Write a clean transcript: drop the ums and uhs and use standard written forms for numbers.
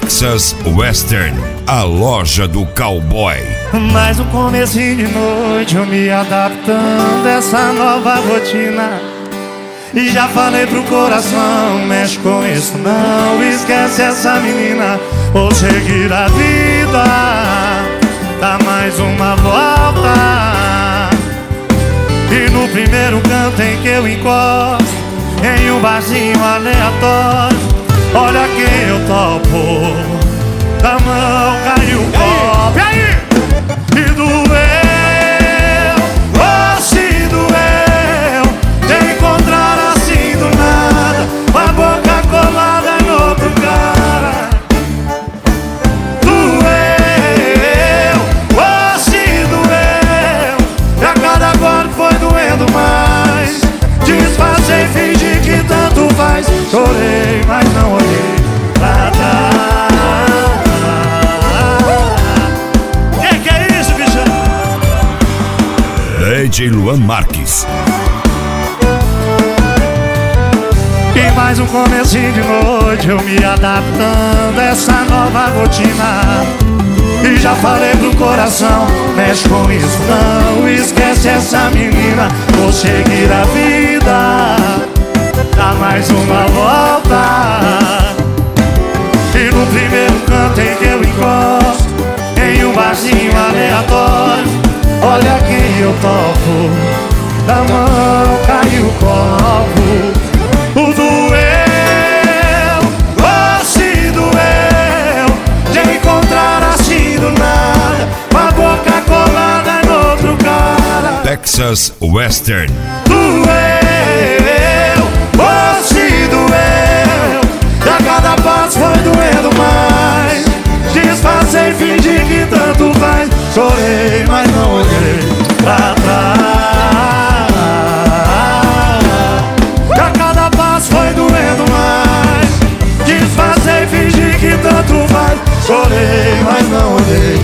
Texas Western, a loja do cowboy. Mais um comecinho de noite, eu me adaptando a essa nova rotina. E já falei pro coração, mexe com isso não, esquece essa menina, vou seguir a vida, dá mais uma volta. E no primeiro canto em que eu encosto, em um barzinho aleatório, olha quem eu topo, da mão caiu o copo. E aí? E doeu, oh se doeu, te encontrar assim do nada, com a boca colada no outro cara. Doeu, oh se doeu, e a cada golpe foi doendo mais. Disfarcei, fingi que tanto faz, chorei, mas não olhei pra trás. Que é isso, bichão? DJ Luan Marques. E mais um comecinho de noite, eu me adaptando a essa nova rotina. E já falei pro coração, mexe com isso não, esquece essa menina, vou seguir a vida, dá mais uma volta. E no primeiro canto em que eu encosto, em um barzinho aleatório, olha quem eu topo, da mão caiu o copo. O doeu, oh se doeu, de encontrar assim do nada, com a boca colada no outro cara. Texas Western. Doeu, oh se doeu, e a cada passo foi doendo mais. Disfarcei, fingi que tanto faz, chorei, mas não olhei pra trás. E a cada passo foi doendo mais. Disfarcei, fingi que tanto faz, chorei, mas não olhei